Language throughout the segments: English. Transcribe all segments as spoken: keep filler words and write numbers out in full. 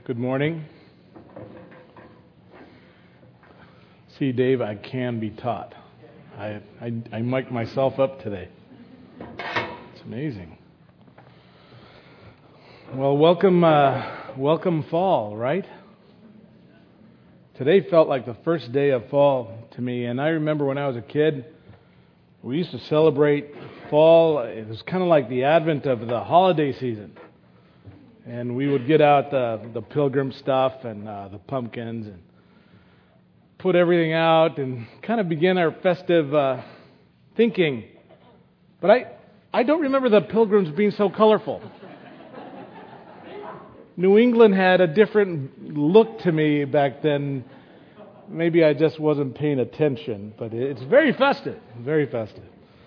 Good morning. See, Dave, I can be taught. I, I, I mic'd myself up today. It's amazing. Well, welcome, uh, welcome fall, right? Today felt like the first day of fall to me, and I remember when I was a kid, we used to celebrate fall. It was kind of like the advent of the holiday season. And we would get out the, the pilgrim stuff and uh, the pumpkins and put everything out and kind of begin our festive uh, thinking. But I, I don't remember the pilgrims being so colorful. New England had a different look to me back then. Maybe I just wasn't paying attention, but it's very festive, very festive.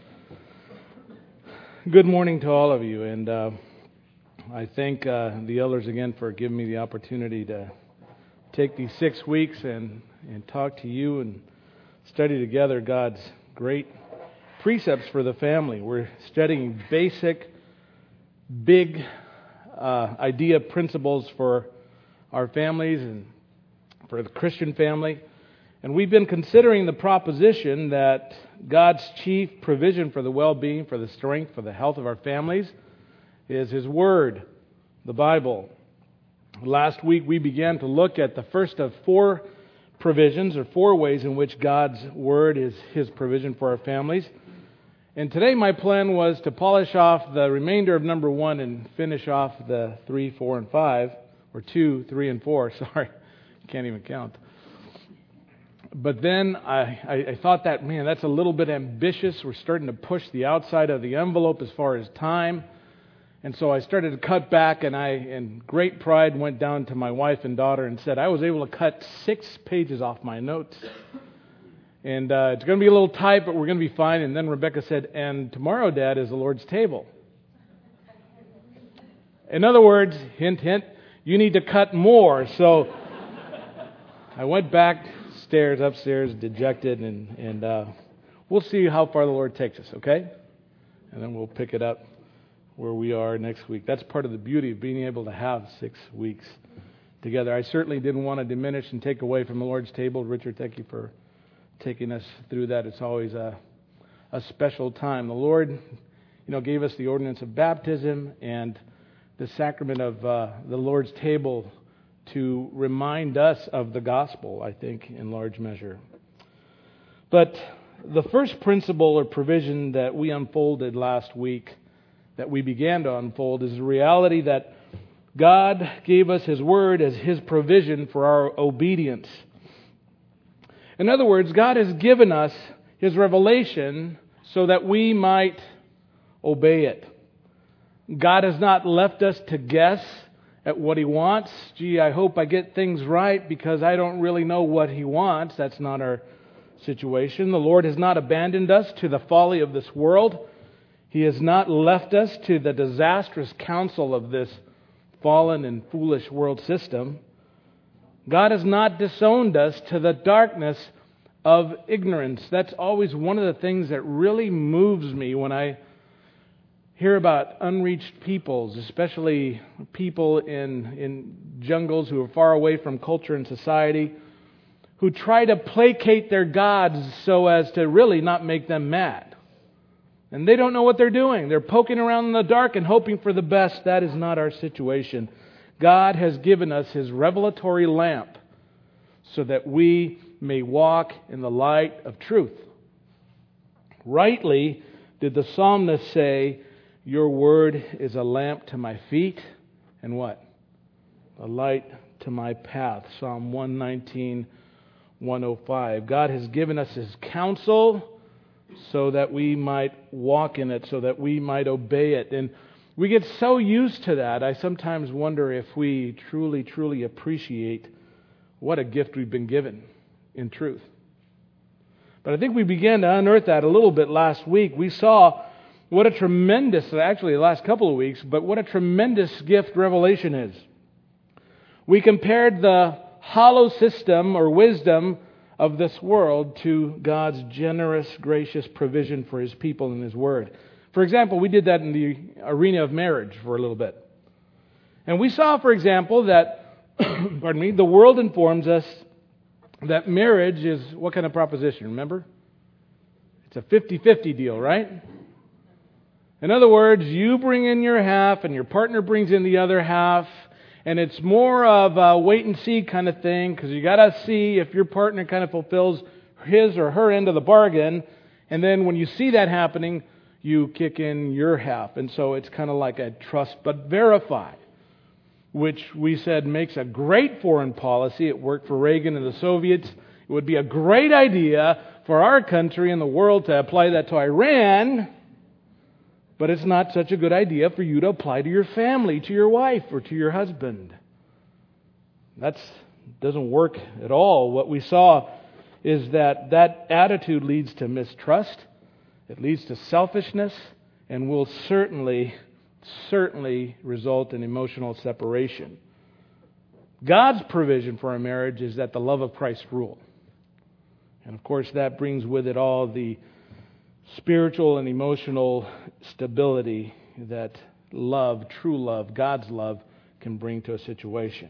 Good morning to all of you, and uh, I thank uh, the elders again for giving me the opportunity to take these six weeks and, and talk to you and study together God's great precepts for the family. We're studying basic, big uh, idea principles for our families and for the Christian family. And we've been considering the proposition that God's chief provision for the well-being, for the strength, for the health of our families is His Word, the Bible. Last week we began to look at the first of four provisions, or four ways in which God's Word is His provision for our families. And today my plan was to polish off the remainder of number one and finish off the three, four, and five, or two, three, and four. Sorry, can't even count. But then I, I, I thought that, man, that's a little bit ambitious. We're starting to push the outside of the envelope as far as time. And so I started to cut back, and I, in great pride, went down to my wife and daughter and said, I was able to cut six pages off my notes. And uh, it's going to be a little tight, but we're going to be fine. And then Rebecca said, and tomorrow, Dad, is the Lord's table. In other words, hint, hint, you need to cut more. So I went back stairs, upstairs, dejected, and, and uh, we'll see how far the Lord takes us, okay? And then we'll pick it up where we are next week. That's part of the beauty of being able to have six weeks together. I certainly didn't want to diminish and take away from the Lord's table. Richard, thank you for taking us through that. It's always a, a special time. The Lord, you know, gave us the ordinance of baptism and the sacrament of uh, the Lord's table to remind us of the gospel, I think, in large measure. But the first principle or provision that we unfolded last week, that we began to unfold, is the reality that God gave us His Word as His provision for our obedience. In other words, God has given us His revelation so that we might obey it. God has not left us to guess at what He wants. Gee, I hope I get things right because I don't really know what He wants. That's not our situation. The Lord has not abandoned us to the folly of this world. He has not left us to the disastrous counsel of this fallen and foolish world system. God has not disowned us to the darkness of ignorance. That's always one of the things that really moves me when I hear about unreached peoples, especially people in, in jungles who are far away from culture and society, who try to placate their gods so as to really not make them mad. And they don't know what they're doing. They're poking around in the dark and hoping for the best. That is not our situation. God has given us His revelatory lamp so that we may walk in the light of truth. Rightly did the psalmist say, your word is a lamp to my feet and what? A light to my path. Psalm one nineteen, one oh five. God has given us His counsel so that we might walk in it, so that we might obey it. And we get so used to that, I sometimes wonder if we truly, truly appreciate what a gift we've been given in truth. But I think we began to unearth that a little bit last week. We saw what a tremendous, actually the last couple of weeks, but what a tremendous gift revelation is. We compared the hollow system or wisdom of this world to God's generous, gracious provision for His people in His Word. For example, we did that in the arena of marriage for a little bit. And we saw, for example, that pardon me, the world informs us that marriage is what kind of proposition, remember? It's a fifty-fifty deal, right? In other words, you bring in your half and your partner brings in the other half, and it's more of a wait and see kind of thing, because you got to see if your partner kind of fulfills his or her end of the bargain, and then when you see that happening, you kick in your half. And so it's kind of like a trust but verify, which we said makes a great foreign policy. It worked for Reagan and the Soviets. It would be a great idea for our country and the world to apply that to Iran, but it's not such a good idea for you to apply to your family, to your wife, or to your husband. That doesn't work at all. What we saw is that that attitude leads to mistrust, it leads to selfishness, and will certainly, certainly result in emotional separation. God's provision for a marriage is that the love of Christ rule. And of course that brings with it all the spiritual and emotional stability that love, true love, God's love, can bring to a situation.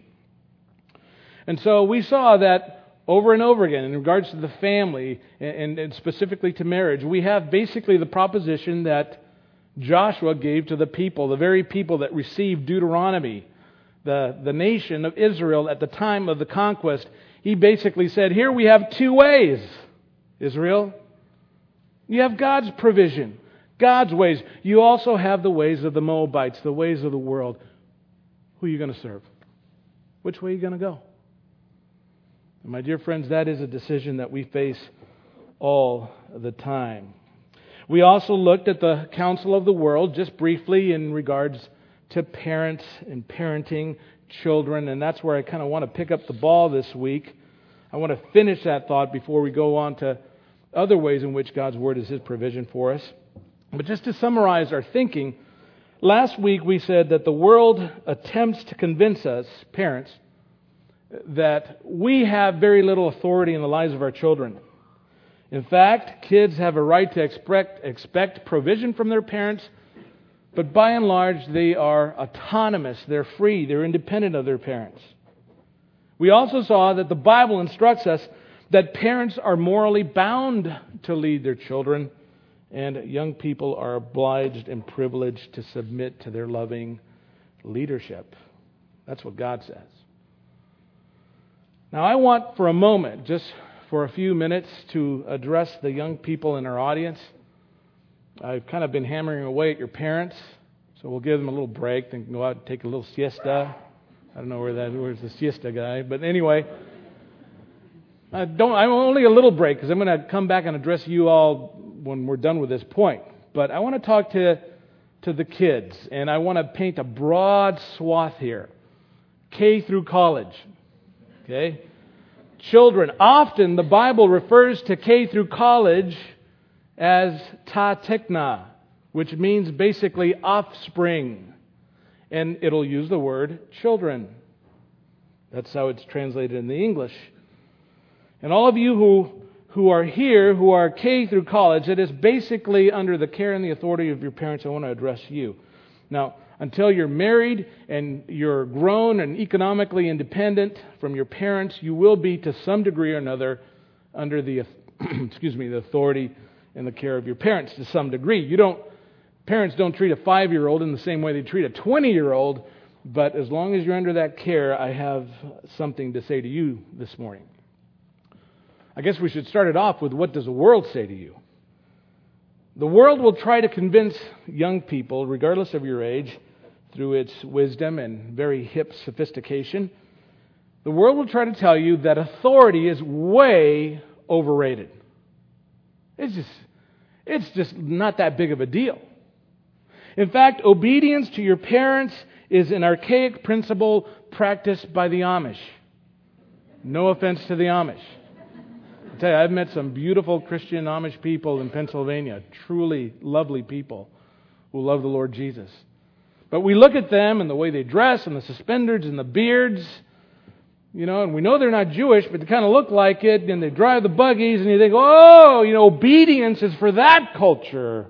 And so we saw that over and over again in regards to the family and, and specifically to marriage. We have basically the proposition that Joshua gave to the people, the very people that received Deuteronomy, the, the nation of Israel at the time of the conquest. He basically said, here we have two ways, Israel. You have God's provision, God's ways. You also have the ways of the Moabites, the ways of the world. Who are you going to serve? Which way are you going to go? And my dear friends, that is a decision that we face all the time. We also looked at the counsel of the world just briefly in regards to parents and parenting children, and that's where I kind of want to pick up the ball this week. I want to finish that thought before we go on to other ways in which God's Word is His provision for us. But just to summarize our thinking, last week we said that the world attempts to convince us, parents, that we have very little authority in the lives of our children. In fact, kids have a right to expect, expect provision from their parents, but by and large they are autonomous, they're free, they're independent of their parents. We also saw that the Bible instructs us that parents are morally bound to lead their children, and young people are obliged and privileged to submit to their loving leadership. That's what God says. Now, I want for a moment, just for a few minutes, to address the young people in our audience. I've kind of been hammering away at your parents, so we'll give them a little break and go out and take a little siesta. I don't know where that where's the siesta guy, but anyway, I don't. I'm only a little break because I'm going to come back and address you all when we're done with this point. But I want to talk to to the kids, and I want to paint a broad swath here, K through college. Okay? Children. Often the Bible refers to K through college as ta tekna, which means basically offspring. And it'll use the word children. That's how it's translated in the English. And all of you who, who are here, who are K through college, it is basically under the care and the authority of your parents. I want to address you. Now, until you're married and you're grown and economically independent from your parents, you will be to some degree or another under the excuse me the authority and the care of your parents to some degree. You don't parents don't treat a five-year-old in the same way they treat a twenty-year-old, but as long as you're under that care, I have something to say to you this morning. I guess we should start it off with, what does the world say to you? The world will try to convince young people, regardless of your age, through its wisdom and very hip sophistication. The world will try to tell you that authority is way overrated. It's just, it's just not that big of a deal. In fact, obedience to your parents is an archaic principle practiced by the Amish. No offense to the Amish. I tell you, I've met some beautiful Christian Amish people in Pennsylvania, truly lovely people who love the Lord Jesus. But we look at them and the way they dress and the suspenders and the beards, you know, and we know they're not Jewish, but they kind of look like it, and they drive the buggies, and you think, oh, you know, obedience is for that culture.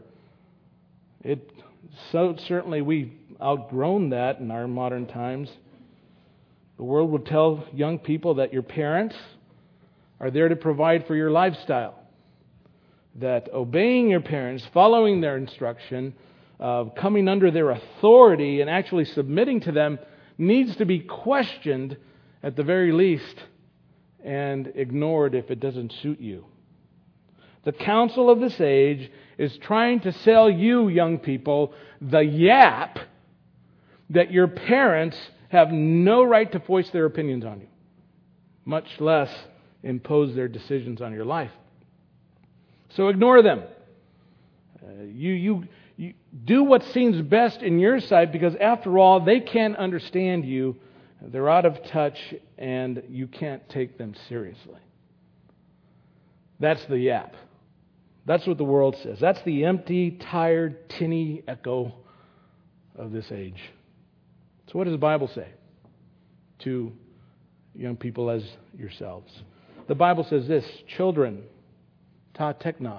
It so certainly we've outgrown that in our modern times. The world will tell young people that your parents are there to provide for your lifestyle. That obeying your parents, following their instruction, uh, coming under their authority and actually submitting to them needs to be questioned at the very least and ignored if it doesn't suit you. The counsel of this age is trying to sell you, young people, the yap that your parents have no right to voice their opinions on you, much less impose their decisions on your life. So ignore them. Uh, you, you, you do what seems best in your sight, because after all, they can't understand you. They're out of touch, and you can't take them seriously. That's the yap. That's what the world says. That's the empty, tired, tinny echo of this age. So what does the Bible say to young people as yourselves? The Bible says this: children, ta tekna,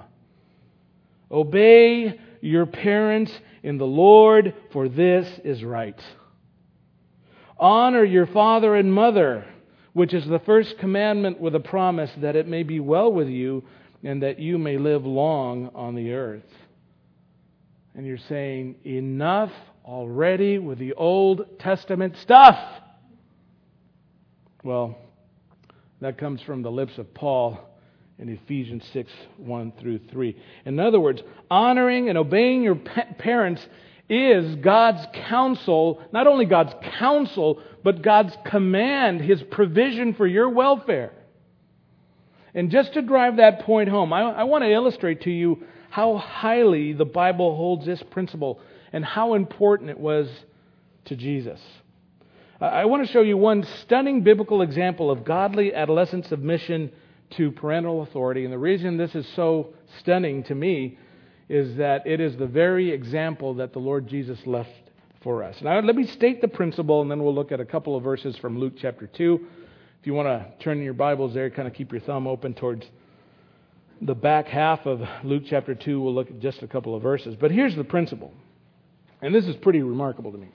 obey your parents in the Lord, for this is right. Honor your father and mother, which is the first commandment with a promise that it may be well with you and that you may live long on the earth. And you're saying, enough already with the Old Testament stuff. Well, that comes from the lips of Paul in Ephesians six, one through three. In other words, honoring and obeying your parents is God's counsel, not only God's counsel, but God's command, His provision for your welfare. And just to drive that point home, I, I want to illustrate to you how highly the Bible holds this principle and how important it was to Jesus. I want to show you one stunning biblical example of godly adolescent submission to parental authority. And the reason this is so stunning to me is that it is the very example that the Lord Jesus left for us. Now, let me state the principle, and then we'll look at a couple of verses from Luke chapter two. If you want to turn in your Bibles there, kind of keep your thumb open towards the back half of Luke chapter two. We'll look at just a couple of verses. But here's the principle. And this is pretty remarkable to me.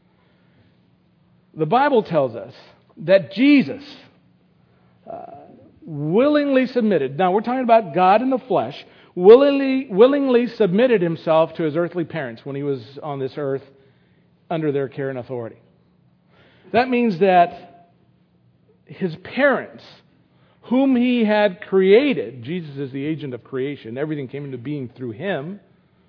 The Bible tells us that Jesus uh, willingly submitted. Now, we're talking about God in the flesh. Willingly, willingly submitted Himself to His earthly parents when He was on this earth under their care and authority. That means that His parents, whom He had created, Jesus is the agent of creation, everything came into being through Him,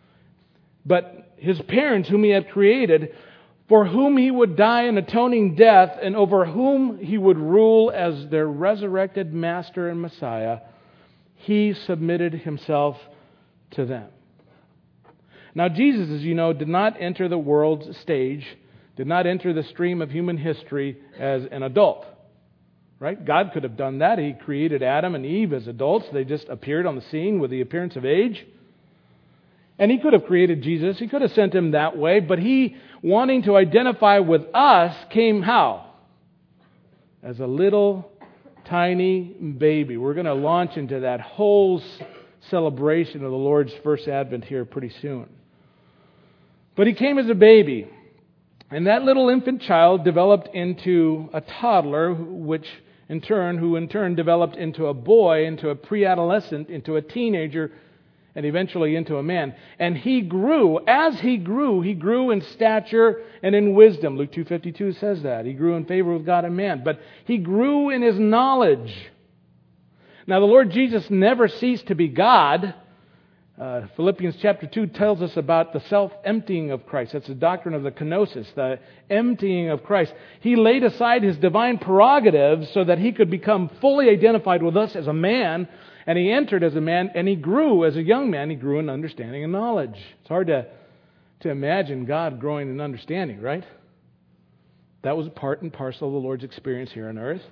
but His parents, whom He had created, for whom He would die an atoning death, and over whom He would rule as their resurrected Master and Messiah, He submitted Himself to them. Now, Jesus, as you know, did not enter the world's stage, did not enter the stream of human history as an adult. Right? God could have done that. He created Adam and Eve as adults. They just appeared on the scene with the appearance of age. And He could have created Jesus. He could have sent Him that way. But He, wanting to identify with us, came how? As a little tiny baby. We're going to launch into that whole celebration of the Lord's first advent here pretty soon. But He came as a baby. And that little infant child developed into a toddler, which in turn, who in turn developed into a boy, into a pre-adolescent, into a teenager, and eventually into a man. And He grew. As He grew, He grew in stature and in wisdom. Luke two fifty-two says that. He grew in favor with God and man. But He grew in His knowledge. Now, the Lord Jesus never ceased to be God. Uh, Philippians chapter two tells us about the self-emptying of Christ. That's the doctrine of the kenosis, the emptying of Christ. He laid aside His divine prerogatives so that He could become fully identified with us as a man. And He entered as a man, and He grew as a young man. He grew in understanding and knowledge. It's hard to, to imagine God growing in understanding, right? That was part and parcel of the Lord's experience here on earth.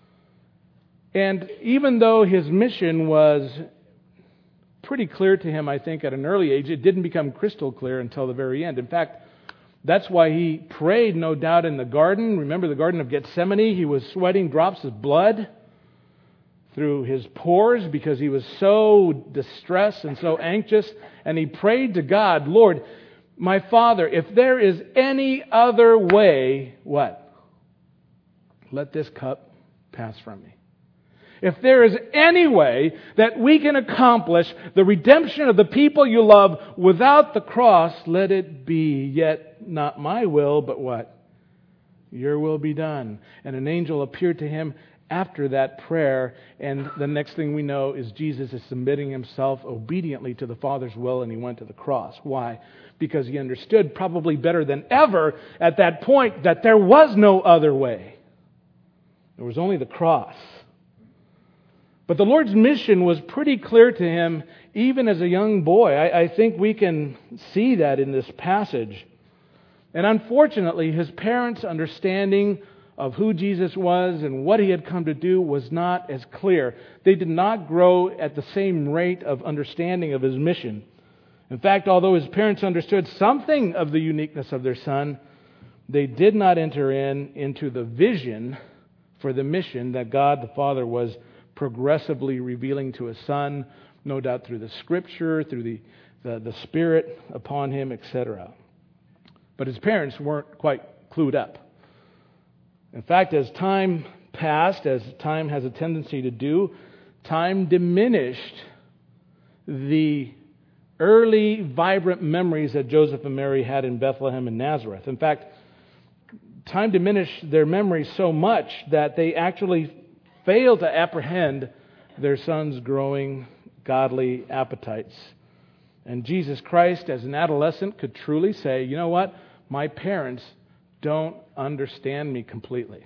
And even though His mission was pretty clear to Him, I think, at an early age, it didn't become crystal clear until the very end. In fact, that's why He prayed, no doubt, in the garden. Remember the Garden of Gethsemane? He was sweating drops of blood through His pores because He was so distressed and so anxious. And He prayed to God, Lord, my Father, if there is any other way, what? let this cup pass from me. If there is any way that we can accomplish the redemption of the people you love without the cross, let it be. Yet not my will, but what? Your will be done. And an angel appeared to him after that prayer, and the next thing we know is Jesus is submitting himself obediently to the Father's will, and he went to the cross. Why? Because he understood probably better than ever at that point that there was no other way. There was only the cross. But the Lord's mission was pretty clear to him even as a young boy. I, I think we can see that in this passage. And unfortunately, his parents' understanding of who Jesus was and what he had come to do was not as clear. They did not grow at the same rate of understanding of his mission. In fact, although his parents understood something of the uniqueness of their son, they did not enter in into the vision for the mission that God the Father was progressively revealing to his son, no doubt through the Scripture, through the, the, the Spirit upon him, et cetera. But his parents weren't quite clued up. In fact, as time passed, as time has a tendency to do, time diminished the early vibrant memories that Joseph and Mary had in Bethlehem and Nazareth. In fact, time diminished their memories so much that they actually failed to apprehend their son's growing godly appetites. And Jesus Christ, as an adolescent, could truly say, you know what? My parents don't understand me completely.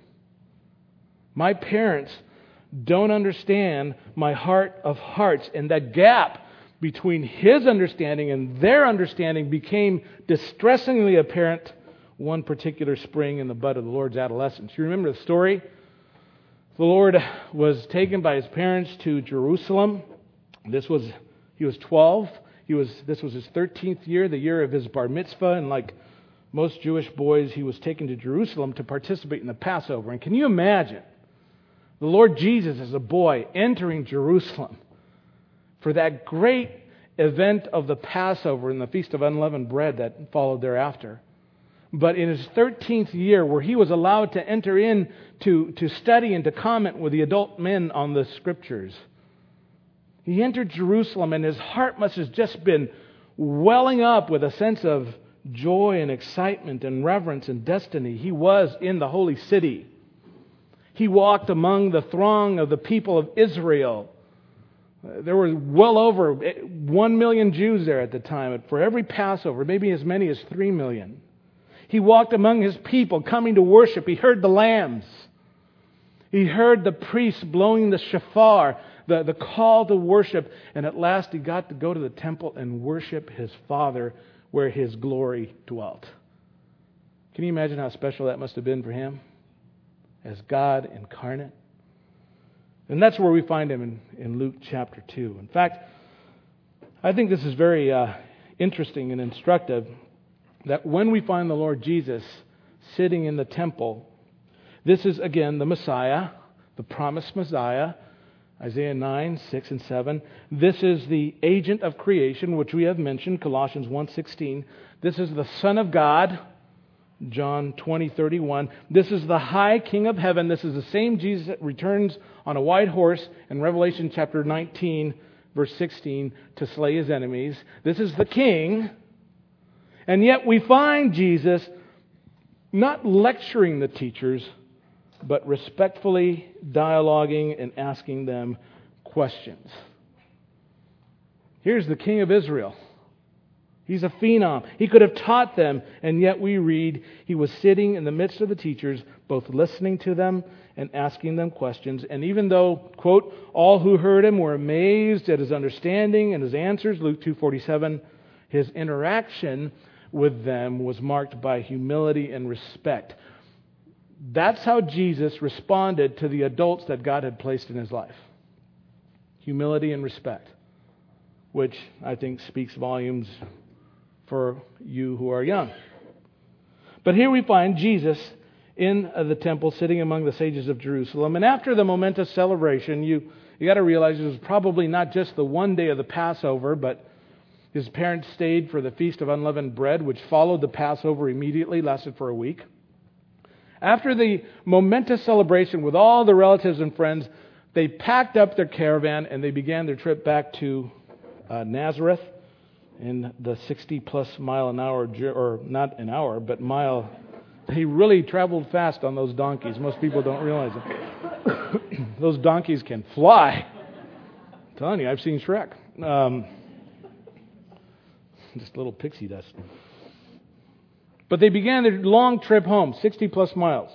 My parents don't understand my heart of hearts. And that gap between his understanding and their understanding became distressingly apparent one particular spring in the bud of the Lord's adolescence. You remember the story? The Lord was taken by his parents to Jerusalem. This was, he was twelve. He was, this was his thirteenth year, the year of his bar mitzvah, and like most Jewish boys, he was taken to Jerusalem to participate in the Passover. And can you imagine the Lord Jesus as a boy entering Jerusalem for that great event of the Passover and the Feast of Unleavened Bread that followed thereafter? But in his thirteenth year, where he was allowed to enter in to, to study and to comment with the adult men on the Scriptures, he entered Jerusalem and his heart must have just been welling up with a sense of joy and excitement and reverence and destiny. He was in the holy city. He walked among the throng of the people of Israel. There were well over one million Jews there at the time. For every Passover, maybe as many as three million. He walked among his people coming to worship. He heard the lambs. He heard the priests blowing the shofar, the, the call to worship. And at last he got to go to the temple and worship his Father where his glory dwelt. Can you imagine how special that must have been for him as God incarnate? And that's where we find him in, in Luke chapter two. In fact, I think this is very uh, interesting and instructive that when we find the Lord Jesus sitting in the temple, this is again the Messiah, the promised Messiah, Isaiah nine, six, and seven. This is the agent of creation, which we have mentioned, Colossians one sixteen. This is the Son of God, John twenty, thirty-one. This is the high King of heaven. This is the same Jesus that returns on a white horse in Revelation chapter nineteen, verse sixteen, to slay his enemies. This is the King. And yet we find Jesus not lecturing the teachers, but respectfully dialoguing and asking them questions. Here's the King of Israel. He's a phenom. He could have taught them, and yet we read he was sitting in the midst of the teachers, both listening to them and asking them questions. And even though, quote, all who heard him were amazed at his understanding and his answers, Luke two forty-seven, his interaction with them was marked by humility and respect. That's how Jesus responded to the adults that God had placed in his life. Humility and respect, which I think speaks volumes for you who are young. But here we find Jesus in the temple sitting among the sages of Jerusalem. And after the momentous celebration, you, you got to realize it was probably not just the one day of the Passover, but his parents stayed for the Feast of Unleavened Bread, which followed the Passover immediately, lasted for a week. After the momentous celebration with all the relatives and friends, they packed up their caravan and they began their trip back to uh, Nazareth in the sixty plus mile an hour, or not an hour, but mile. He really traveled fast on those donkeys. Most people don't realize it. Those donkeys can fly. I'm telling you, I've seen Shrek. Um, just a little pixie dust. But they began their long trip home, sixty plus miles.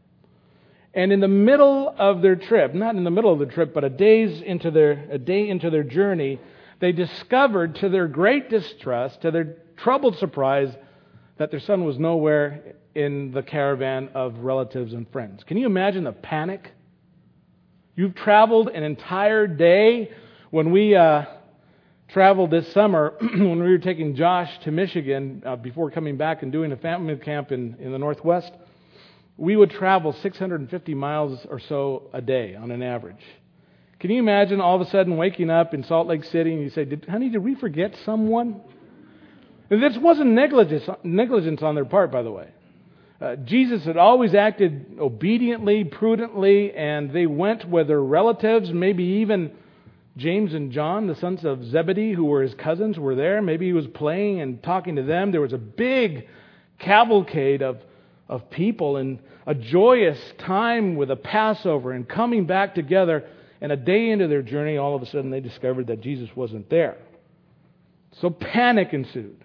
And in the middle of their trip, not in the middle of the trip, but a day's into their a day into their journey, they discovered, to their great distress, to their troubled surprise, that their son was nowhere in the caravan of relatives and friends. Can you imagine the panic? You've traveled an entire day. When we uh, traveled this summer, when we were taking Josh to Michigan uh, before coming back and doing a family camp in, in the Northwest, we would travel six hundred fifty miles or so a day on an average. Can you imagine all of a sudden waking up in Salt Lake City and you say, did, honey, did we forget someone? And this wasn't negligence, negligence on their part, by the way. Uh, Jesus had always acted obediently, prudently, and they went with their relatives, maybe even James and John, the sons of Zebedee, who were his cousins, were there. Maybe he was playing and talking to them. There was a big cavalcade of, of people and a joyous time with a Passover and coming back together. And a day into their journey, all of a sudden they discovered that Jesus wasn't there. So panic ensued.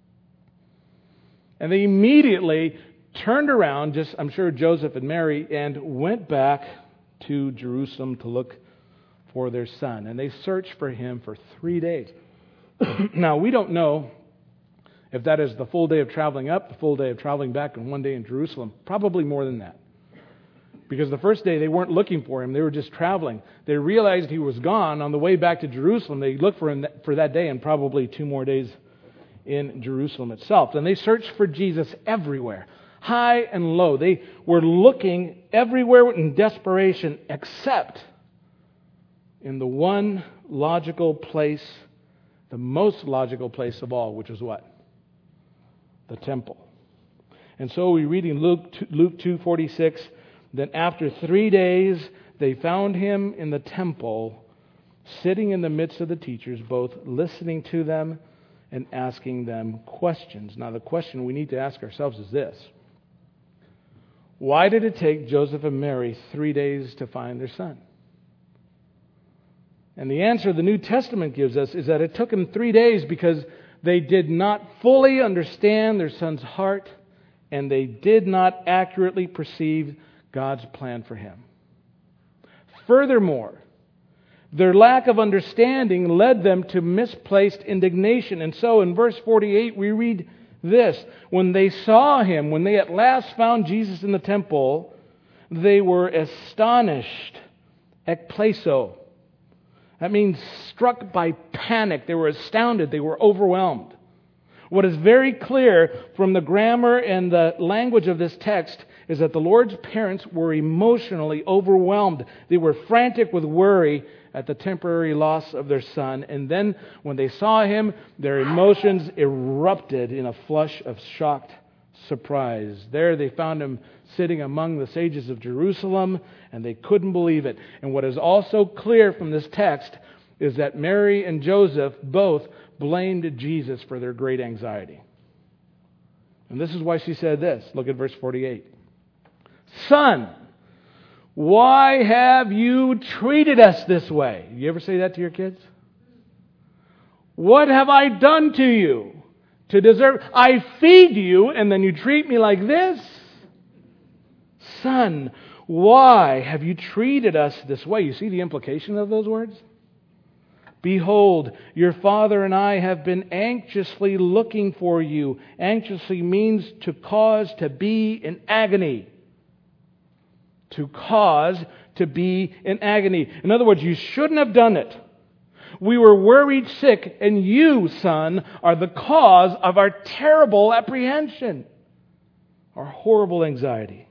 And they immediately turned around, just I'm sure Joseph and Mary, and went back to Jerusalem to look for their son. And they searched for him for three days. Now, we don't know if that is the full day of traveling up, the full day of traveling back, and one day in Jerusalem. Probably more than that. Because the first day they weren't looking for him, they were just traveling. They realized he was gone. On the way back to Jerusalem, they looked for him for that day and probably two more days in Jerusalem itself. And they searched for Jesus everywhere, high and low. They were looking everywhere in desperation except in the one logical place, the most logical place of all, which is what? The temple. And so we read in Luke two forty-six, then after three days they found him in the temple, sitting in the midst of the teachers, both listening to them and asking them questions. Now the question we need to ask ourselves is this: why did it take Joseph and Mary three days to find their son? And the answer the New Testament gives us is that it took them three days because they did not fully understand their son's heart and they did not accurately perceive God's plan for him. Furthermore, their lack of understanding led them to misplaced indignation. And so in verse forty-eight we read this: when they saw him, when they at last found Jesus in the temple, they were astonished, ekpleso. That means struck by panic. They were astounded. They were overwhelmed. What is very clear from the grammar and the language of this text is that the Lord's parents were emotionally overwhelmed. They were frantic with worry at the temporary loss of their son. And then when they saw him, their emotions erupted in a flush of shocked surprise. There they found him sitting among the sages of Jerusalem, and they couldn't believe it. And what is also clear from this text is that Mary and Joseph both blamed Jesus for their great anxiety. And this is why she said this. Look at verse forty-eight. Son, why have you treated us this way? You ever say that to your kids? What have I done to you to deserve? I feed you and then you treat me like this? Son, why have you treated us this way? You see the implication of those words? Behold, your father and I have been anxiously looking for you. Anxiously means to cause to be in agony. To cause to be in agony. In other words, you shouldn't have done it. We were worried sick, and you, son, are the cause of our terrible apprehension, our horrible anxiety.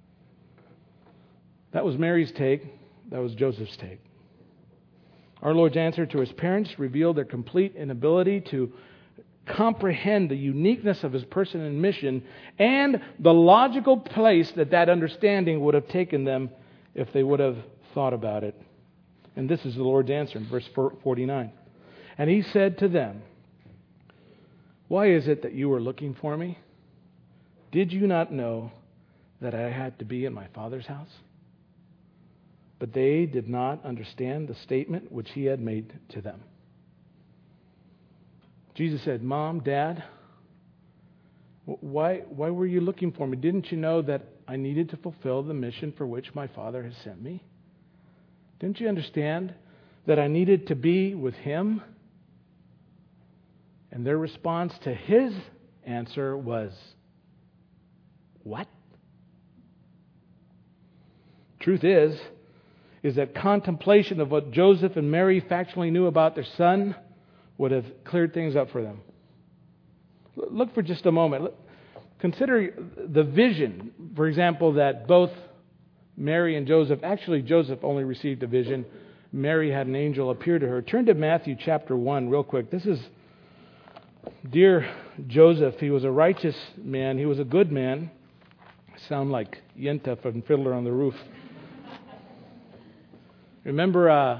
That was Mary's take. That was Joseph's take. Our Lord's answer to his parents revealed their complete inability to comprehend the uniqueness of his person and mission and the logical place that that understanding would have taken them if they would have thought about it. And this is the Lord's answer in verse forty-nine. And he said to them, "Why is it that you are looking for me? Did you not know that I had to be in my Father's house?" But they did not understand the statement which he had made to them. Jesus said, "Mom, Dad, why, why were you looking for me? Didn't you know that I needed to fulfill the mission for which my Father has sent me? Didn't you understand that I needed to be with Him?" And their response to His answer was, "What?" Truth is, is that contemplation of what Joseph and Mary factually knew about their son would have cleared things up for them. Look for just a moment. Consider the vision, for example, that both Mary and Joseph, actually Joseph only received a vision. Mary had an angel appear to her. Turn to Matthew chapter one real quick. This is, dear Joseph, he was a righteous man. He was a good man. I sound like Yenta from Fiddler on the Roof. Remember, uh,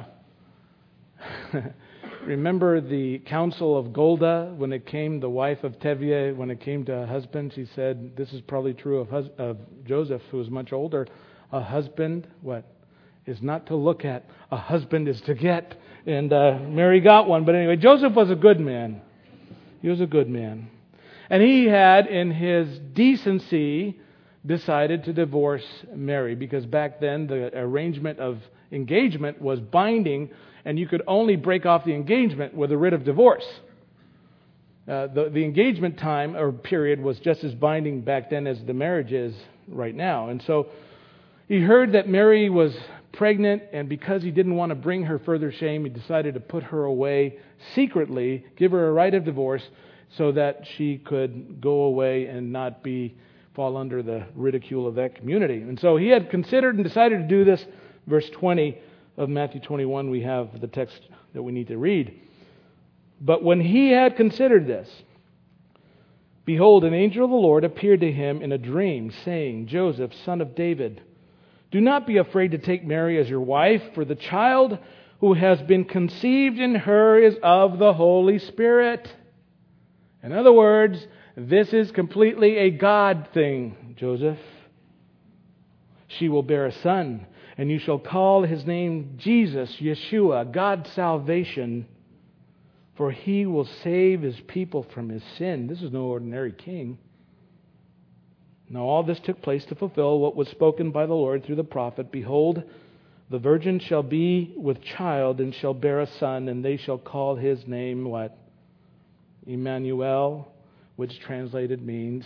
remember the counsel of Golda when it came, the wife of Tevye, when it came to a husband? She said, this is probably true of, hus- of Joseph, who was much older. A husband, what, is not to look at. A husband is to get. And uh, Mary got one. But anyway, Joseph was a good man. He was a good man. And he had, in his decency, decided to divorce Mary, because back then the arrangement of engagement was binding, and you could only break off the engagement with a writ of divorce. Uh, the, the engagement time or period was just as binding back then as the marriage is right now. And so he heard that Mary was pregnant, and because he didn't want to bring her further shame, he decided to put her away secretly, give her a right of divorce, so that she could go away and not be fall under the ridicule of that community. And so he had considered and decided to do this. Verse twenty of Matthew twenty-one, we have the text that we need to read. But when he had considered this, behold, an angel of the Lord appeared to him in a dream, saying, Joseph, son of David, do not be afraid to take Mary as your wife, for the child who has been conceived in her is of the Holy Spirit. In other words, this is completely a God thing, Joseph. She will bear a son, and you shall call his name Jesus, Yeshua, God's salvation, for he will save his people from his sin. This is no ordinary king. Now all this took place to fulfill what was spoken by the Lord through the prophet. Behold, the virgin shall be with child and shall bear a son, and they shall call his name what? Emmanuel, which translated means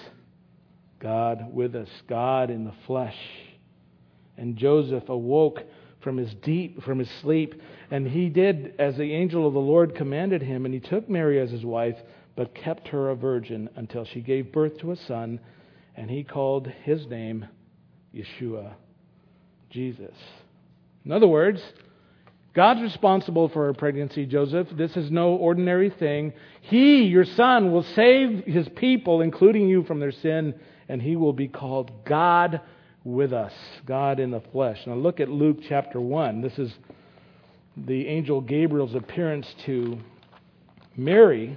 God with us, God in the flesh. And Joseph awoke from his deep, from his sleep, and he did as the angel of the Lord commanded him, and he took Mary as his wife, but kept her a virgin until she gave birth to a son, and he called his name Yeshua, Jesus. In other words, God's responsible for her pregnancy, Joseph. This is no ordinary thing. He, your son, will save his people, including you, from their sin, and he will be called God with us, God in the flesh. Now look at Luke chapter one. This is the angel Gabriel's appearance to Mary,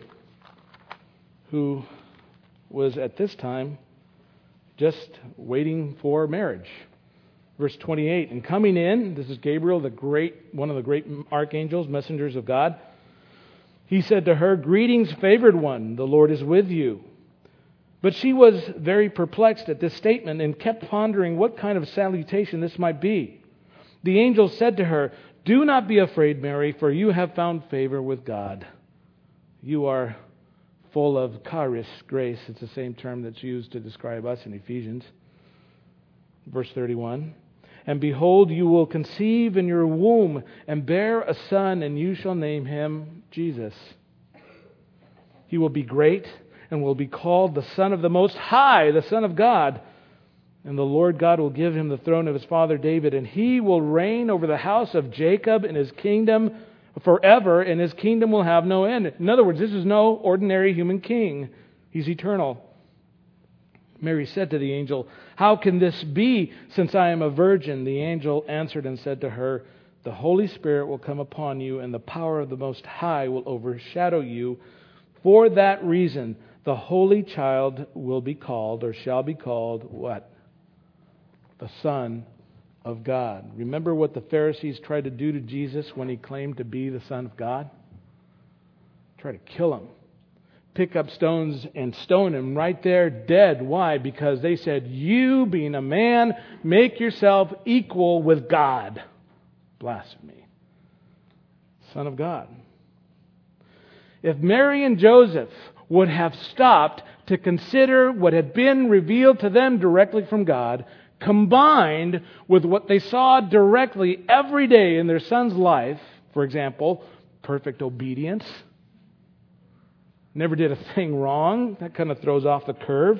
who was at this time just waiting for marriage. Verse twenty-eight, and coming in, this is Gabriel, the great, one of the great archangels, messengers of God. He said to her, greetings, favored one, the Lord is with you. But she was very perplexed at this statement and kept pondering what kind of salutation this might be. The angel said to her, do not be afraid, Mary, for you have found favor with God. You are full of charis, grace. It's the same term that's used to describe us in Ephesians. Verse thirty-one. And behold, you will conceive in your womb and bear a son, and you shall name him Jesus. He will be great and will be called the Son of the Most High, the Son of God. And the Lord God will give him the throne of his father David, and he will reign over the house of Jacob, and his kingdom forever, and his kingdom will have no end. In other words, this is no ordinary human king. He's eternal. Mary said to the angel, "How can this be, since I am a virgin?" The angel answered and said to her, "The Holy Spirit will come upon you, and the power of the Most High will overshadow you. For that reason, the Holy Child will be called, or shall be called, what? The Son of God." Remember what the Pharisees tried to do to Jesus when he claimed to be the Son of God? Try to kill him. Pick up stones and stone him right there dead. Why? Because they said, "You, being a man, make yourself equal with God." Blasphemy. Son of God. If Mary and Joseph would have stopped to consider what had been revealed to them directly from God, combined with what they saw directly every day in their son's life, for example, perfect obedience, never did a thing wrong, that kind of throws off the curve,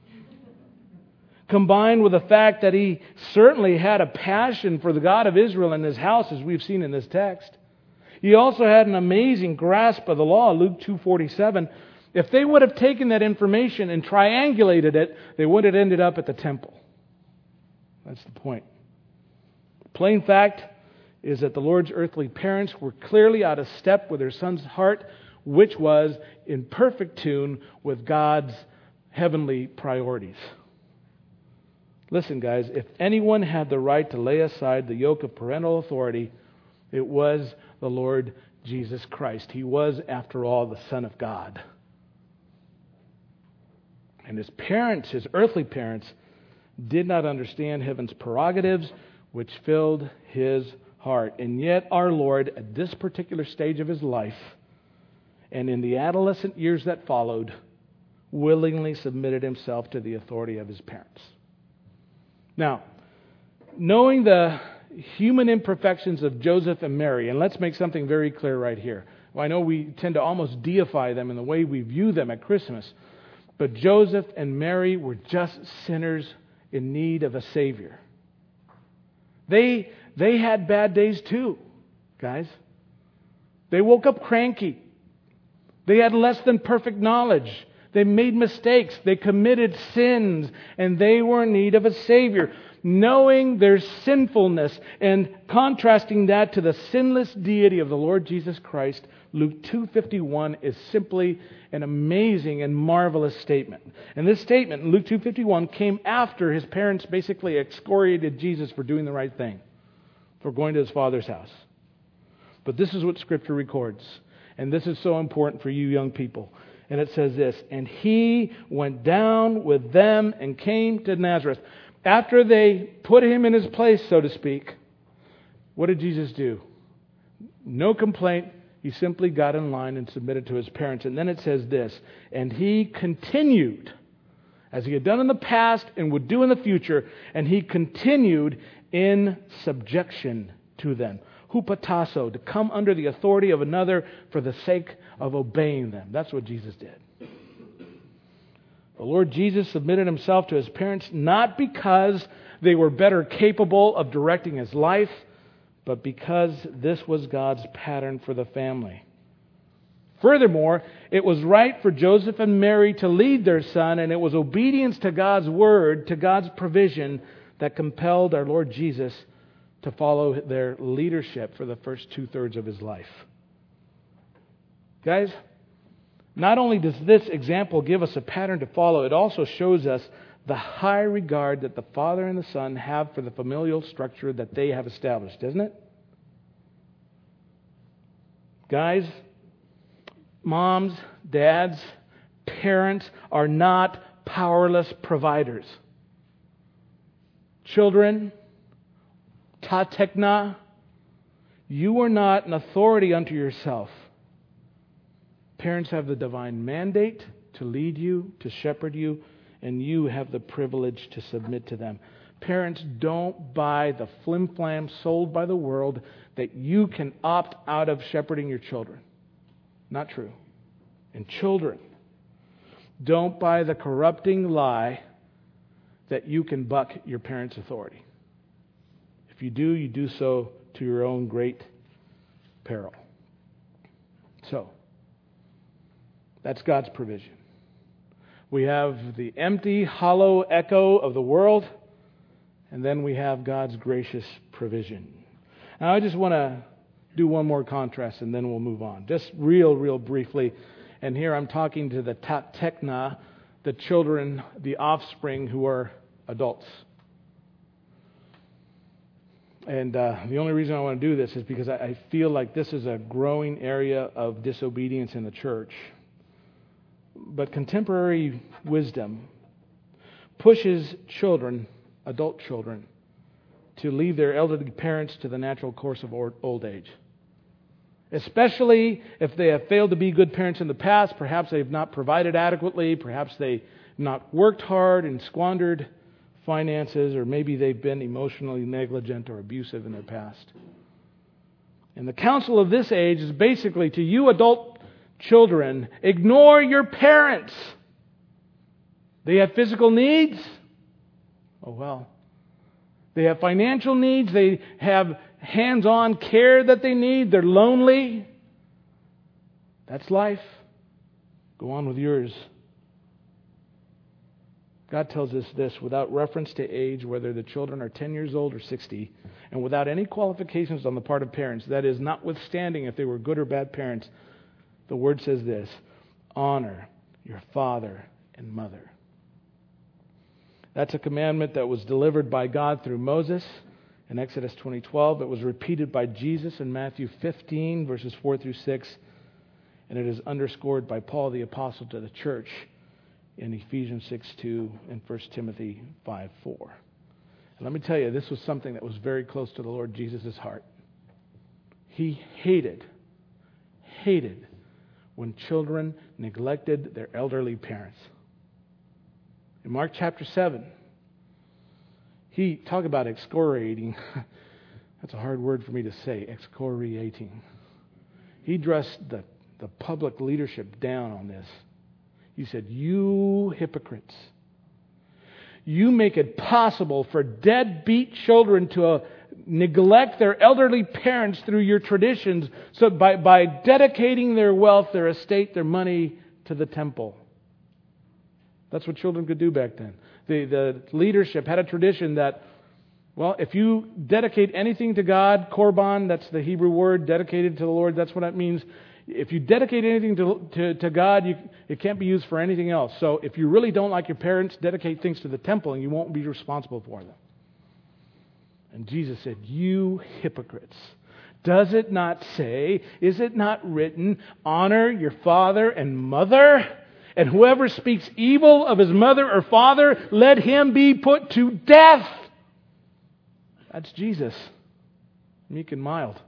combined with the fact that he certainly had a passion for the God of Israel in his house, as we've seen in this text. He also had an amazing grasp of the law, Luke two forty-seven. If they would have taken that information and triangulated it, they would have ended up at the temple. That's the point. Plain fact is that the Lord's earthly parents were clearly out of step with their son's heart, which was in perfect tune with God's heavenly priorities. Listen, guys, if anyone had the right to lay aside the yoke of parental authority, it was the Lord Jesus Christ. He was, after all, the Son of God. And his parents, his earthly parents, did not understand heaven's prerogatives, which filled his heart. And yet our Lord, at this particular stage of his life, and in the adolescent years that followed, willingly submitted himself to the authority of his parents. Now, knowing the human imperfections of Joseph and Mary, and let's make something very clear right here. Well, I know we tend to almost deify them in the way we view them at Christmas, but Joseph and Mary were just sinners in need of a Savior. They, they had bad days too, guys. They woke up cranky. They had less than perfect knowledge. They made mistakes. They committed sins. And they were in need of a Savior. Knowing their sinfulness and contrasting that to the sinless deity of the Lord Jesus Christ, Luke two fifty-one is simply an amazing and marvelous statement. And this statement, Luke two fifty-one, came after his parents basically excoriated Jesus for doing the right thing, for going to his Father's house. But this is what Scripture records. And this is so important for you young people. And it says this, "And he went down with them and came to Nazareth." After they put him in his place, so to speak, what did Jesus do? No complaint. He simply got in line and submitted to his parents. And then it says this, "And he continued," as he had done in the past and would do in the future, and he continued in subjection to them. Hupatasso, to come under the authority of another for the sake of obeying them. That's what Jesus did. The Lord Jesus submitted himself to his parents not because they were better capable of directing his life, but because this was God's pattern for the family. Furthermore, it was right for Joseph and Mary to lead their son, and it was obedience to God's word, to God's provision, that compelled our Lord Jesus to follow their leadership for the first two-thirds of his life. Guys, not only does this example give us a pattern to follow, it also shows us the high regard that the Father and the Son have for the familial structure that they have established, doesn't it? Guys, moms, dads, parents are not powerless providers. Children, ta tekna, you are not an authority unto yourself. Parents have the divine mandate to lead you, to shepherd you, and you have the privilege to submit to them. Parents, don't buy the flim-flam sold by the world that you can opt out of shepherding your children. Not true. And children, don't buy the corrupting lie that you can buck your parents' authority. If you do, you do so to your own great peril. So, that's God's provision. We have the empty, hollow echo of the world, and then we have God's gracious provision. Now, I just want to do one more contrast, and then we'll move on. Just real, real briefly. And here I'm talking to the tekna, the children, the offspring who are adults. And uh, the only reason I want to do this is because I, I feel like this is a growing area of disobedience in the church. But contemporary wisdom pushes children, adult children, to leave their elderly parents to the natural course of old age. Especially if they have failed to be good parents in the past. Perhaps they've not provided adequately. Perhaps they've not worked hard and squandered finances. Or maybe they've been emotionally negligent or abusive in their past. And the counsel of this age is basically to you adult children, ignore your parents. They have physical needs. Oh well. They have financial needs. They have hands-on care that they need. They're lonely. That's life. Go on with yours. God tells us this without reference to age, whether the children are ten years old or sixty, and without any qualifications on the part of parents. That is, notwithstanding if they were good or bad parents. The Word says this: honor your father and mother. That's a commandment that was delivered by God through Moses in Exodus twenty twelve. It was repeated by Jesus in Matthew fifteen, verses four through six. And it is underscored by Paul the Apostle to the church in Ephesians six two and First Timothy five four. And let me tell you, this was something that was very close to the Lord Jesus' heart. He hated, hated when children neglected their elderly parents. In Mark chapter seven, he, talk about excoriating. That's a hard word for me to say, excoriating. He dressed the, the public leadership down on this. He said, you hypocrites, you make it possible for deadbeat children to uh, neglect their elderly parents through your traditions, so by, by dedicating their wealth, their estate, their money to the temple. That's what children could do back then. The, the leadership had a tradition that, well, if you dedicate anything to God, korban, that's the Hebrew word, dedicated to the Lord, that's what that means. If you dedicate anything to, to, to God, you, it can't be used for anything else. So if you really don't like your parents, dedicate things to the temple and you won't be responsible for them. And Jesus said, you hypocrites. Does it not say, is it not written, honor your father and mother? And whoever speaks evil of his mother or father, let him be put to death. That's Jesus, meek and mild.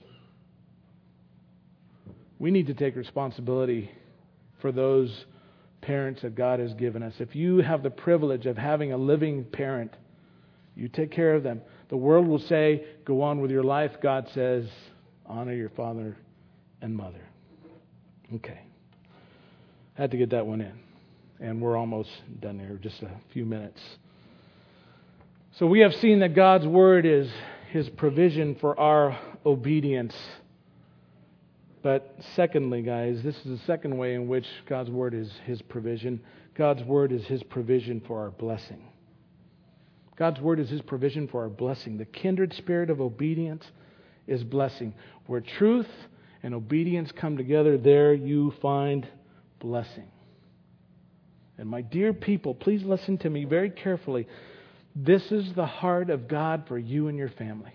We need to take responsibility for those parents that God has given us. If you have the privilege of having a living parent, you take care of them. The world will say, go on with your life. God says, honor your father and mother. Okay. Had to get that one in. And we're almost done here, just a few minutes. So we have seen that God's Word is His provision for our obedience. But secondly, guys, this is the second way in which God's Word is His provision. God's Word is His provision for our blessing. God's Word is His provision for our blessing. The kindred spirit of obedience is blessing. Where truth and obedience come together, there you find blessing. And my dear people, please listen to me very carefully. This is the heart of God for you and your family.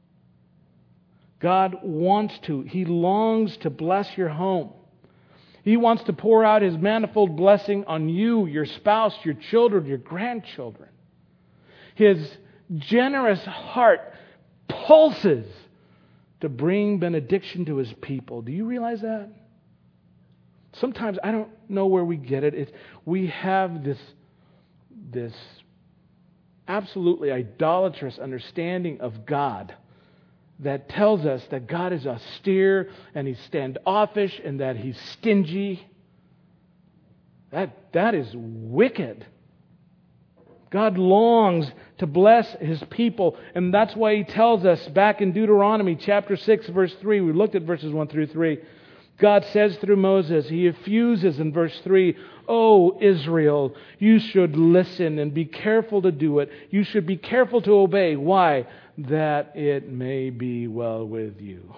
God wants to, He longs to bless your home. He wants to pour out His manifold blessing on you, your spouse, your children, your grandchildren. His generous heart pulses to bring benediction to His people. Do you realize that? Sometimes I don't know where we get it. It's, we have this, this absolutely idolatrous understanding of God that tells us that God is austere and He's standoffish and that He's stingy. That, that is wicked. God longs to bless His people, and that's why He tells us back in Deuteronomy chapter six, verse three, we looked at verses one through three, God says through Moses, He effuses in verse three, "O Israel, you should listen and be careful to do it. You should be careful to obey." Why? That it may be well with you.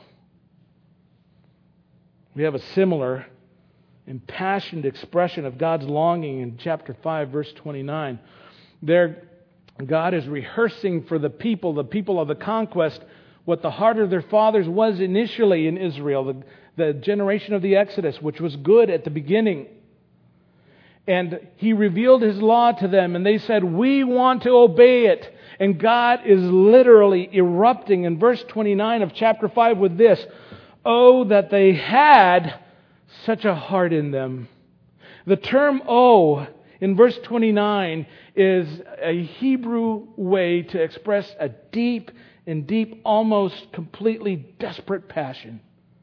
We have a similar impassioned expression of God's longing in chapter five, verse twenty-nine. There, God is rehearsing for the people, the people of the conquest, what the heart of their fathers was initially in Israel, the, the generation of the Exodus, which was good at the beginning. And He revealed His law to them, and they said, "We want to obey it." And God is literally erupting in verse twenty-nine of chapter five with this, "Oh, that they had such a heart in them." The term "oh" in verse twenty-nine is a Hebrew way to express a deep and deep, almost completely desperate passion.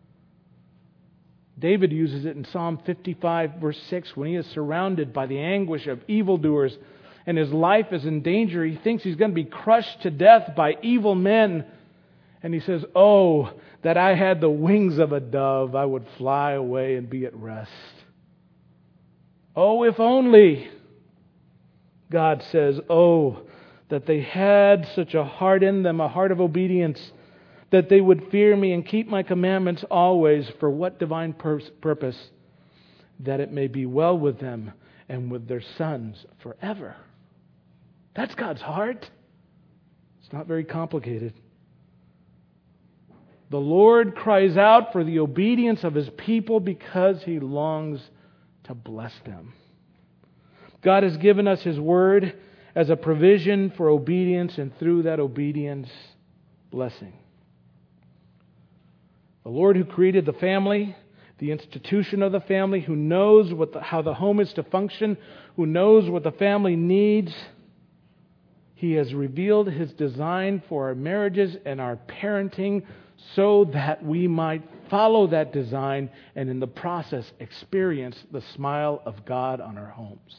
David uses it in Psalm fifty-five, verse six, when he is surrounded by the anguish of evildoers and his life is in danger. He thinks he's going to be crushed to death by evil men. And he says, "Oh, that I had the wings of a dove, I would fly away and be at rest." Oh, if only, God says, oh, that they had such a heart in them, a heart of obedience, that they would fear Me and keep My commandments always. For what divine pur- purpose? That it may be well with them and with their sons forever. That's God's heart. It's not very complicated. The Lord cries out for the obedience of His people because He longs to bless them. God has given us His Word as a provision for obedience, and through that obedience, blessing. The Lord who created the family, the institution of the family, who knows what the, how the home is to function, who knows what the family needs, He has revealed His design for our marriages and our parenting so that we might follow that design and in the process experience the smile of God on our homes.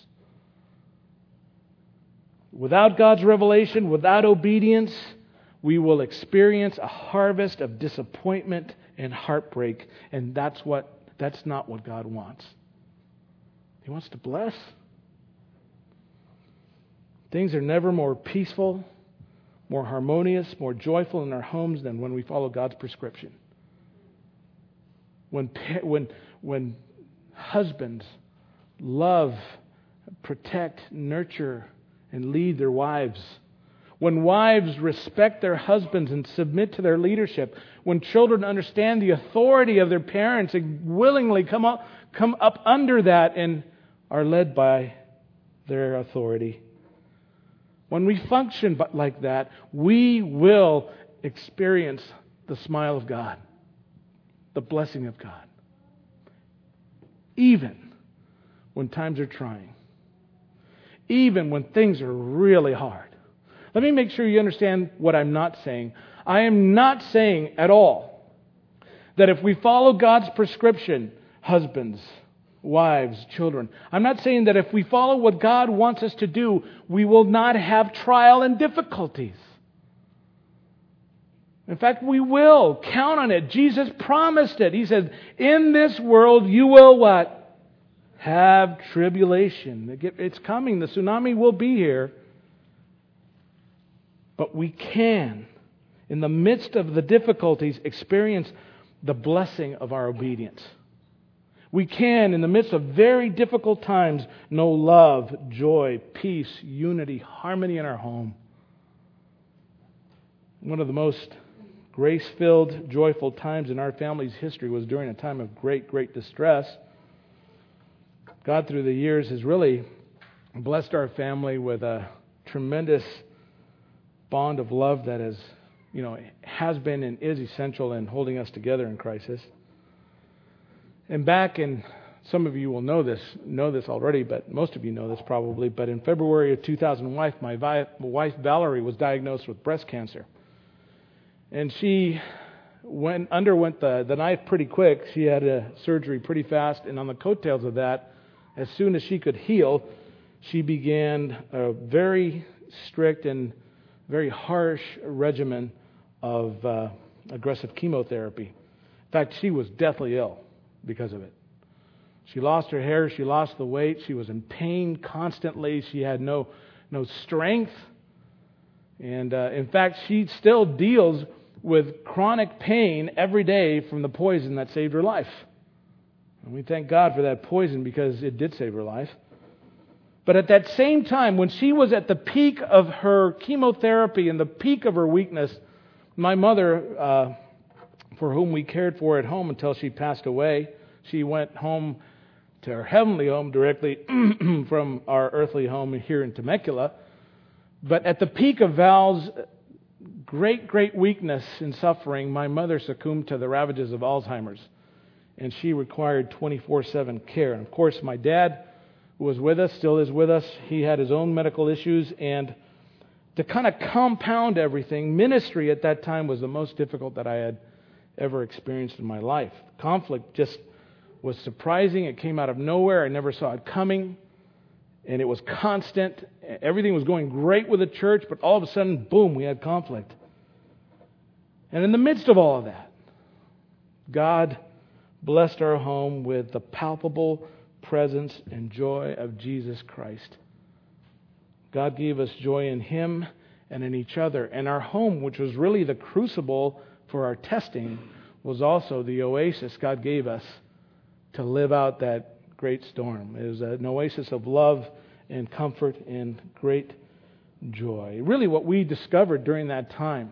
Without God's revelation, without obedience, we will experience a harvest of disappointment and heartbreak, and that's what that's not what God wants. He wants to bless. Things are never more peaceful, more harmonious, more joyful in our homes than when we follow God's prescription. When when when husbands love, protect, nurture, and lead their wives. When wives respect their husbands and submit to their leadership. When children understand the authority of their parents and willingly come up, come up under that and are led by their authority. When we function like that, we will experience the smile of God, the blessing of God, even when times are trying. Even when things are really hard. Let me make sure you understand what I'm not saying. I am not saying at all that if we follow God's prescription, husbands, wives, children, I'm not saying that if we follow what God wants us to do, we will not have trial and difficulties. In fact, we will. Count on it. Jesus promised it. He said, "In this world you will" what? Have tribulation. It's coming. The tsunami will be here. But we can, in the midst of the difficulties, experience the blessing of our obedience. We can, in the midst of very difficult times, know love, joy, peace, unity, harmony in our home. One of the most grace-filled, joyful times in our family's history was during a time of great, great distress. God, through the years, has really blessed our family with a tremendous bond of love that is, you know, has been and is essential in holding us together in crisis. And back in, some of you will know this, know this already, but most of you know this probably. But in February of two thousand one, my wife Valerie was diagnosed with breast cancer, and she went underwent the the knife pretty quick. She had a surgery pretty fast, and on the coattails of that, as soon as she could heal, she began a very strict and very harsh regimen of uh, aggressive chemotherapy. In fact, she was deathly ill. because of it. She lost her hair. She lost the weight. She was in pain constantly. She had no, no strength. And uh, in fact, she still deals with chronic pain every day from the poison that saved her life. And we thank God for that poison because it did save her life. But at that same time, when she was at the peak of her chemotherapy and the peak of her weakness, my mother, uh, for whom we cared for at home until she passed away, she went home to her heavenly home directly from our earthly home here in Temecula. But at the peak of Val's great, great weakness and suffering, my mother succumbed to the ravages of Alzheimer's. And she required twenty-four seven care. And of course, my dad, who was with us, still is with us, he had his own medical issues. And to kind of compound everything, ministry at that time was the most difficult that I had ever experienced in my life. Conflict just was surprising. It came out of nowhere. I never saw it coming. And it was constant. Everything was going great with the church, but all of a sudden, boom, we had conflict. And in the midst of all of that, God blessed our home with the palpable presence and joy of Jesus Christ. God gave us joy in Him and in each other. And our home, which was really the crucible for our testing, was also the oasis God gave us to live out that great storm. It was an oasis of love and comfort and great joy. Really what we discovered during that time,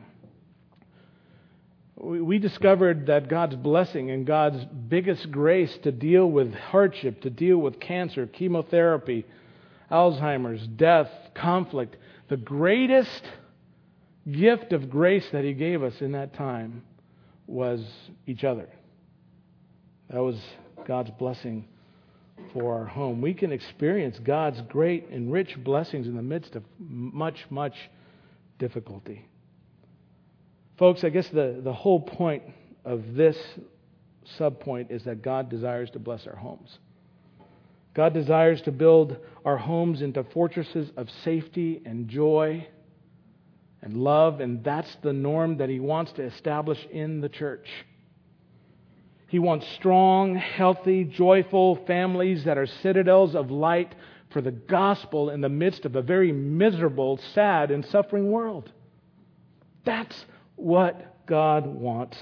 we discovered that God's blessing and God's biggest grace to deal with hardship, to deal with cancer, chemotherapy, Alzheimer's, death, conflict, the greatest gift of grace that He gave us in that time was each other. That was God's blessing for our home. We can experience God's great and rich blessings in the midst of much, much difficulty. Folks, I guess the, the whole point of this subpoint is that God desires to bless our homes. God desires to build our homes into fortresses of safety and joy and love, and that's the norm that He wants to establish in the church. He wants strong, healthy, joyful families that are citadels of light for the gospel in the midst of a very miserable, sad, and suffering world. That's what God wants.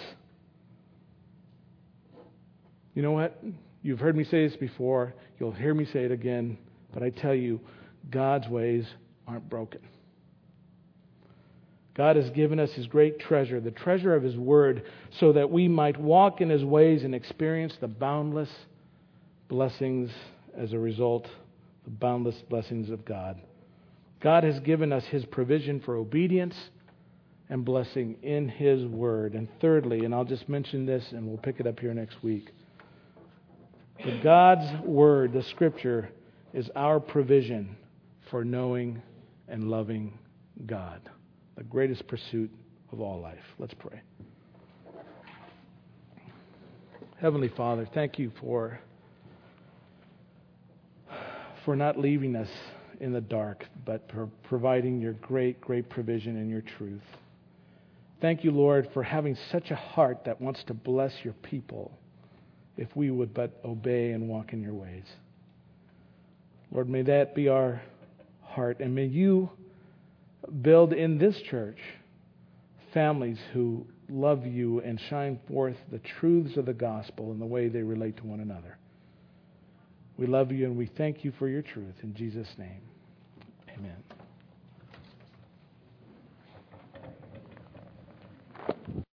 You know what? You've heard me say this before. You'll hear me say it again. But I tell you, God's ways aren't broken. God has given us His great treasure, the treasure of His Word, so that we might walk in His ways and experience the boundless blessings as a result, the boundless blessings of God. God has given us His provision for obedience and blessing in His Word. And thirdly, and I'll just mention this and we'll pick it up here next week, that God's Word, the Scripture, is our provision for knowing and loving God. The greatest pursuit of all life. Let's pray. Heavenly Father, thank you for, for not leaving us in the dark, but for providing your great, great provision in your truth. Thank you, Lord, for having such a heart that wants to bless your people if we would but obey and walk in your ways. Lord, may that be our heart, and may you build in this church families who love you and shine forth the truths of the gospel in the way they relate to one another. We love you and we thank you for your truth. In Jesus' name, amen.